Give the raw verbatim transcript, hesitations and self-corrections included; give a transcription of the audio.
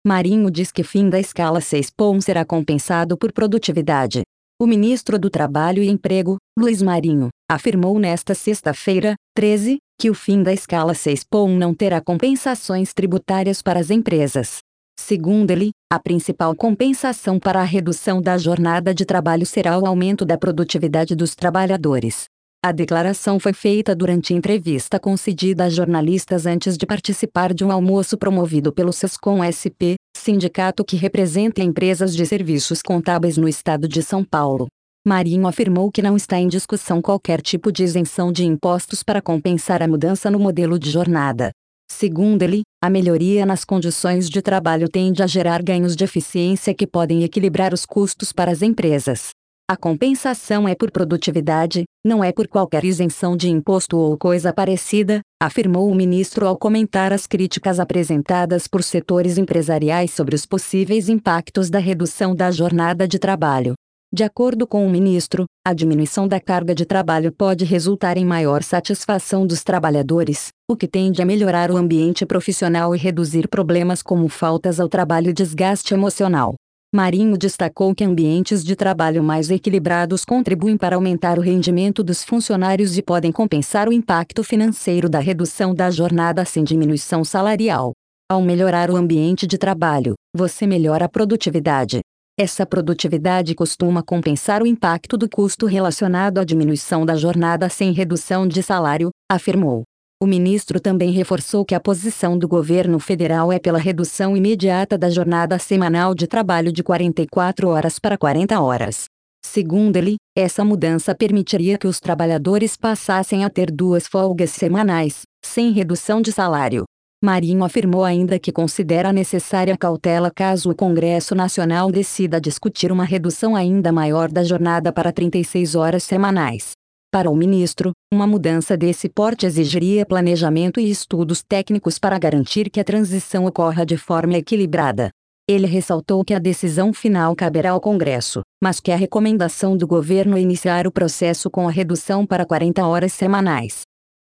Marinho diz que fim da escala seis pontos será compensado por produtividade. O ministro do Trabalho e Emprego, Luiz Marinho, afirmou nesta sexta-feira, treze, que o fim da escala seis pontos não terá compensações tributárias para as empresas. Segundo ele, a principal compensação para a redução da jornada de trabalho será o aumento da produtividade dos trabalhadores. A declaração foi feita durante entrevista concedida a jornalistas antes de participar de um almoço promovido pelo Sescom S P, sindicato que representa empresas de serviços contábeis no estado de São Paulo. Marinho afirmou que não está em discussão qualquer tipo de isenção de impostos para compensar a mudança no modelo de jornada. Segundo ele, a melhoria nas condições de trabalho tende a gerar ganhos de eficiência que podem equilibrar os custos para as empresas. A compensação é por produtividade, não é por qualquer isenção de imposto ou coisa parecida, afirmou o ministro ao comentar as críticas apresentadas por setores empresariais sobre os possíveis impactos da redução da jornada de trabalho. De acordo com o ministro, a diminuição da carga de trabalho pode resultar em maior satisfação dos trabalhadores, o que tende a melhorar o ambiente profissional e reduzir problemas como faltas ao trabalho e desgaste emocional. Marinho destacou que ambientes de trabalho mais equilibrados contribuem para aumentar o rendimento dos funcionários e podem compensar o impacto financeiro da redução da jornada sem diminuição salarial. Ao melhorar o ambiente de trabalho, você melhora a produtividade. Essa produtividade costuma compensar o impacto do custo relacionado à diminuição da jornada sem redução de salário, afirmou. O ministro também reforçou que a posição do governo federal é pela redução imediata da jornada semanal de trabalho de quarenta e quatro horas para quarenta horas. Segundo ele, essa mudança permitiria que os trabalhadores passassem a ter duas folgas semanais, sem redução de salário. Marinho afirmou ainda que considera necessária cautela caso o Congresso Nacional decida discutir uma redução ainda maior da jornada para trinta e seis horas semanais. Para o ministro, uma mudança desse porte exigiria planejamento e estudos técnicos para garantir que a transição ocorra de forma equilibrada. Ele ressaltou que a decisão final caberá ao Congresso, mas que a recomendação do governo é iniciar o processo com a redução para quarenta horas semanais.